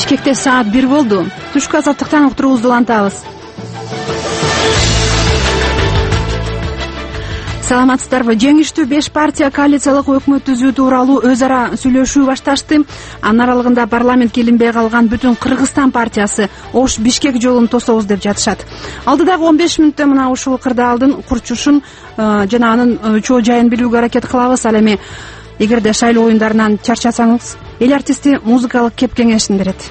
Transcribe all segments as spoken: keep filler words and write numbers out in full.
Бишкекте саат бир болду. Түшкү азаттыктан уктуруубузду улантабыз. Саламатсыздарбы? Жеңиштүү беш партия коалициялык өкмөт түзүү тууралуу өз ара сүйлөшүү башташты. Анын аралыгында парламентке илинбей калган Бүтүн Кыргызстан партиясы Ош Бишкек жолун тособуз деп жатышат. Алдыдагы он беш мүнөттө мына ушул кырдаалдын курчушун жана анын чоо жайын билүүгө аракет кылабыз. Ал эми эгерде шайлоо оюндарынан чарчасаңыз, эл артисти музыкалык кеп кеңешин берет.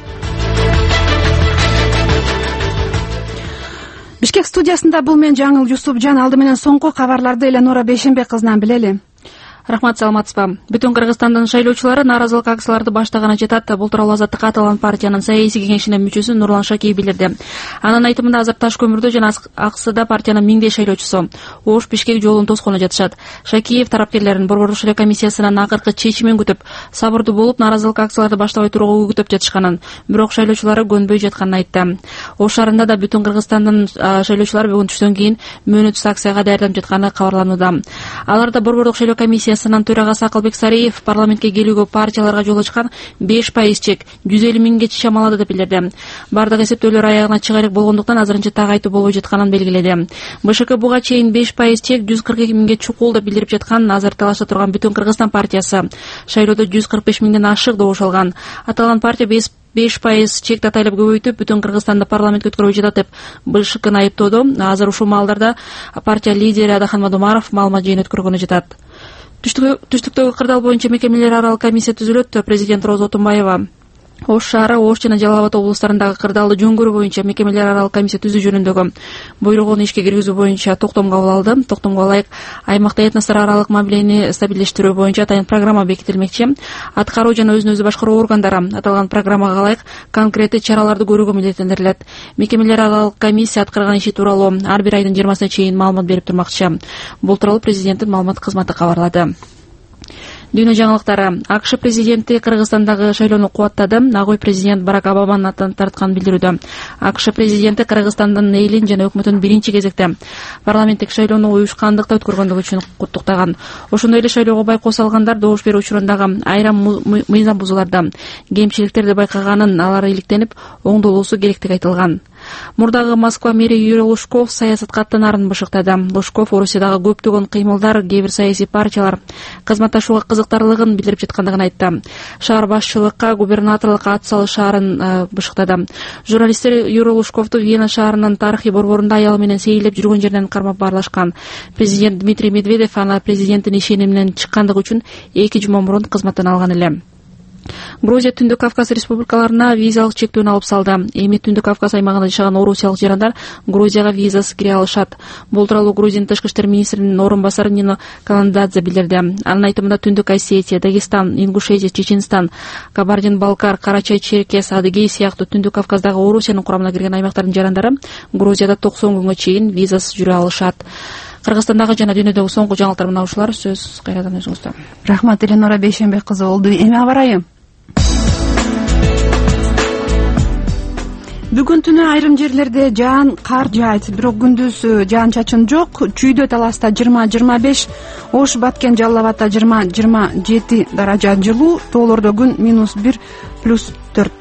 Бишкек студиясында бул мен Жаңыл Юсупжан. Алды менен соңку кабарларды Эленора Бейшенбек кызынан билели. Рахмат, саламатсызбы? Бүтүн Кыргызстандын шайлоочулары нааразылык акцияларды баштаганы жатат. Бул тууралуу Азаттыкка аталган партиянын саясий кеңешинин мүчөсү Нурлан Шакиев билдирди. Анын айтымында азыр Таш көмүрдө жана Аксыда партиянын миңдей шайлоочусу Ош Бишкек жолун тоскону жатышат. Шакиев тараптерлерин борбордук шайлоо комиссиясынын акыркы чечимин күтүп, сабырдуу болуп, нааразылык акцияларды баштабай турууга үгүтөп жатышканын, бирок шайлоочулары көнбөй жатканын айтты. Ош шаарында да Бүтүн Кыргызстандын шайлоочулары бүгүн түштөн кийин мөөнөтсүз акцияга даярданып жатканы кабарланууда. Аларда борбордук шайлоо комиссиясы Сынан төрагасы Акылбек Сариев парламентке келүүгө партияларга жол ачкан беш пайыз чек жүз элүү миңге чамалады деп билдирди. Бардык эсептөөлөр аягына чыга элек болгондуктан азырынча тагайтуу болбой жатканын белгиледи. БШК буга чейин беш пайыз чек жүз кырк эки миңге чукул деп билдирип жаткан. Азыр талашта турган Бүтүн Кыргызстан партиясы шайлоодо жүз кырк беш миңден ашык добуш алган. Аталган партия беш пайыз чекти атайлап көбөйтүп, Бүтүн Кыргызстанды парламентке өткөрбөй жатат деп БШКны айыптоодо. Азыр ушул маалдарда партия лидери Адахан Мадумаров маалымат жыйын өткөргөнү жатат. Түштүктөгү кырдаал боюнча мекемелер аралык комиссия түзүлөт. Президент Роза Отунбаева Ош шаары, Ош жана Жалал Абад облустарындагы кырдаалды жөн көрүү боюнча мекемелер аралык комиссия түзүү жөнүндөгү буйругун ишке киргизүү боюнча токтом кабыл алды. Токтомго ылайык аймакта этностор аралык мамилени стабилдештирүү боюнча атайын программа бекитилмекчи. Аткаруу жана өзүн өзү башкаруу органдары аталган программага ылайык конкреттүү чараларды көрүүгө милдеттендирилет. Мекемелер аралык комиссия аткарган иши тууралуу ар бир айдын жыйырмасына чейин маалымат берип турмакчы. Бул тууралуу президенттин маалымат кызматы кабарлады. Дүйнө жаңылыктары. АКШ президенти Кыргызстандагы шайлоону кубаттады. Ак үй президент Барак Обаманын атын тартканын билдирүүдө. АКШ президенти Кыргызстандын элин жана өкмөтүн биринчи кезекте парламенттик шайлоону уюшкандыкта өткөргөндүгү үчүн куттуктаган. Ошондой эле шайлоого байкоо салгандар добуш берүү учурундагы айрым мыйзам бузууларда кемчиликтерди байкаганын, алар иликтенип, оңдолуусу керектиги айтылган. Мурдагы Москва мэри Юрий Лужков саясатка аттанаарын бышыктады. Лужков Орусиядагы көптөгөн кыймылдар, кээ бир саясий партиялар кызматташууга кызыктарлыгын билдирип жаткандыгын айтты. Шаар башчылыкка, губернаторлукка ат салышаарын бышыктады. Журналисттер Юрий Лужковду Вена шаарынын тарыхый борборунда аялы менен сейилеп жүргөн жерден кармап баарлашкан. Президент Дмитрий Медведев аны президенттин ишениминен чыккандыгы үчүн эки жума мурун кызматтан алган эле. Грузия Түндүк Кавказ республикаларына визалык чектөөнү алып салды. Эми Түндүк Кавказ аймагында жашаган орусиялык жарандар Грузияга визасыз кире алышат. Бул тууралуу Грузиянын тышкы иштер министринин орун басары Нино Каландадзе билдирди. Анын айтымында Түндүк Осетия, Дагестан, Ингушетия, Чеченстан, Кабардин-Балкар, Карачай-Черкес, Адыгей сыяктуу Түндүк Кавказдагы Орусиянын курамына кирген аймактардын жарандары Грузияда токсон күнгө чейин визасыз жүрө алышат. Кыргызстандагы жана дүйнөдөгү соңку жаңылыктар мына ушулар. Сөз кайрадан өзүңүздө. Рахмат, Эленора Бейшенбек кызы болду. Эми абарайы. Бүгүн түнү айрым жерлерде жаан кар жаайт, бирок күндүз жаан чачын жок. Чүйдө Таласта жыйырма жыйырма беш, Ош Баткен Жалал Абадта жыйырма жыйырма жети даража жылуу, тоолордо күн минус бир плюс төрт.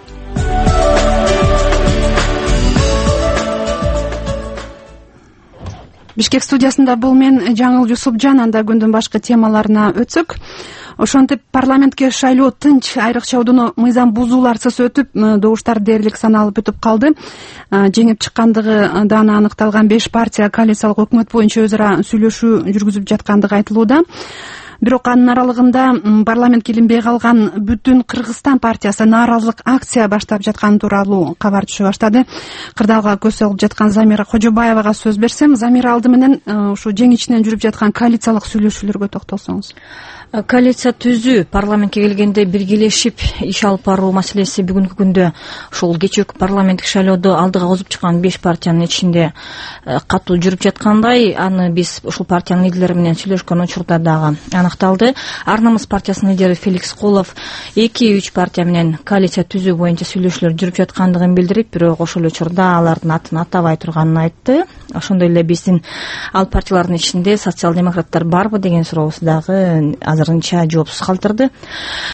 Бишкек студиясында бул мен Жаңыл Юсупжан. Анда күндүн башкы темаларына өтсөк, ошентип парламентке шайлоо тынч, айрыкча одуну мыйзам бузууларсыз өтүп, добуштар дээрлик саналып өтүп калды. Жеңип чыккандыгы дана аныкталган беш партия коалициялык өкмөт боюнча өз ара сүйлөшүү жүргүзүп жаткандыгы айтылууда. Бирок анын аралыгында парламентке илинбей калган Бүтүн Кыргызстан партиясы нааразылык акция баштап жатканы тууралуу кабар түшө баштады. Кырдаалга көз салып жаткан Замира Кожобаевага сөз берсем, Замира, алды менен ушу жеңичинен жүрүп жаткан коалициялык сүйлөшүүлөргө токтолсоңуз. Коалиция түзүү, парламентке келгенде биргелешип иш алып баруу маселеси бүгүнкү күндө ушул кечээки парламенттик шайлоодо алдыга озуп чыккан беш партиянын ичинде катуу жүрүп жаткандай, аны биз ушул партиянын лидерлери менен сүйлөшкөн учурда дагы аныкталды. Ар намыс партиясынын лидери Феликс Колов эки үч партия менен коалиция түзүү боюнча сүйлөшүүлөр жүрүп жаткандыгын билдирип, бирок ошол учурда алардын атын атабай турганын айтты. Ошондой эле биздин ал партиялардын ичинде социал-демократтар барбы деген сурообуз дагы азырынча жоопсуз калтырды.